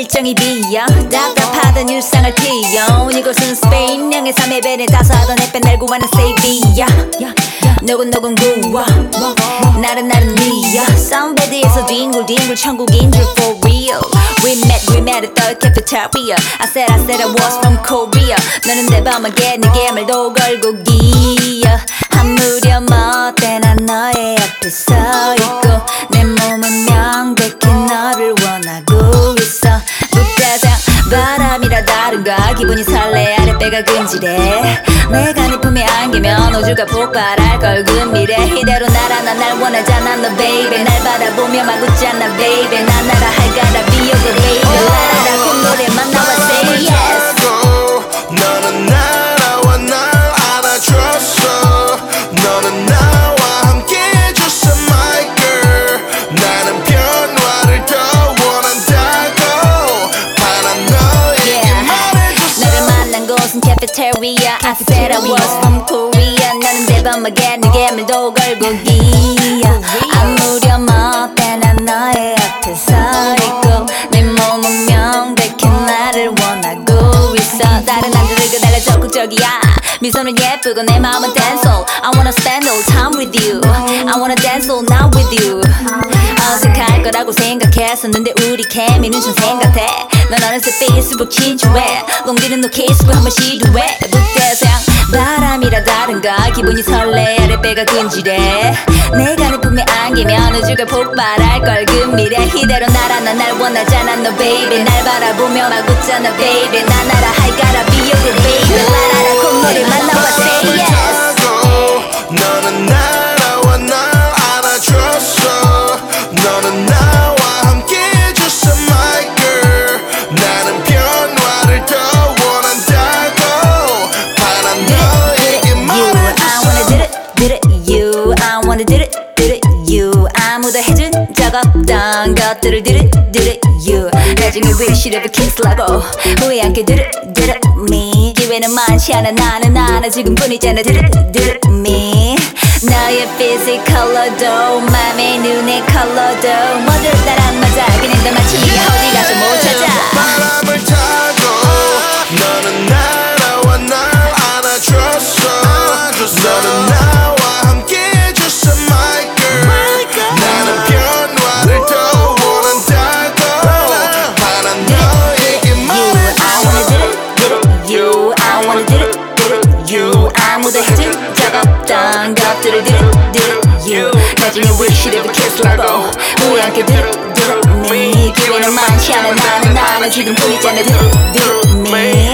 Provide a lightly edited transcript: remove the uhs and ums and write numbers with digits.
일정이 비어 답답하던 일상을 튀어 이곳은 스페인 양의 3의 배를 다사하던 햇볕 날고 가는 세비야 노곤노곤 구워 나른나른 미어 썬베드에서 뒹굴뒹굴 천국인 줄 for real We met at the cafeteria I said I was from Korea 너는 대범하게 내게 말도 걸고 기어 한무렴 어때 난 너의 앞에 서 있고 내 몸은 명백히 너를 원하고 있어 무대상 바람이라 다른가 기분이 설레 아랫배가 근질해 내가 네 품에 안기면 우주가 폭발할 걸 금미래 이대로 날아나 날 원하잖아 너 baby 날 바라보며 막 웃잖아 baby 난 나라 할까라 비오고 baby 라라라 콧노래만 나와 say yes 너는 나와 날 알아줬어 너는 나와 함께 해줬어 my girl 나는 변화를 더 원한다고 바란 너에게 말해줬어 너를 만난 곳은 cafeteria I said I was from Korea 너는 대범하게 내게 말도 걸고 기어 아무렴 어때 난 너의 앞에 서 있고 내 몸은 명백히 나를 원하고 있어 다른 남자들 그달라 적극적이야 미소는 예쁘고 내 마음은 dancehall I wanna spend all time with you I wanna dance all night with you 어색할 거라고 생각했었는데 우리 케미는 전생 같아 넌 어느새 페이스북 친추해 롱디는 너 케이스북 한번 시도해 무대상 바람이라 다른가 기분이 설레 아랫배가 근질해 내가 네 품에 안기면 우주가 폭발할 걸 금미래 이대로 날아나 날 원하잖아 너 baby 날 바라보며 막 웃잖아 baby 난 나라 할까라 비오고 baby 라라라 콧노래만 나와 say yes 너는 나와 날 알아줬어 너는 나와 함께 해줬어 my girl 나는 변화를 더 원한다고 바란 너에게 말해줬어 you I wanna do it you 아무도 해준 적 없던 것들을 do it you 나중에 wish you'd ever kiss 라고 후회 않게 do it me 기회는 많지 않아 나는 지금뿐이잖아 do it me 너의 피지컬러도 맘의 눈의 컬러도 모두 나랑 맞아 그냥 너 맞춤이야 어디 가서 못 찾아 바람을 타고 너는 나와 날 안아줬어 너는 나와 함께 해줬어 my girl 나는 변화를 더 원한다고 바란 너에게 말해줬어 I wanna do it you 아무도 해준 적 없던 것들을 do it you 나중에 wish you'd ever kiss 라고 후회 않게 do it me 기회는 많지 않아 나는 지금뿐이잖아 do it me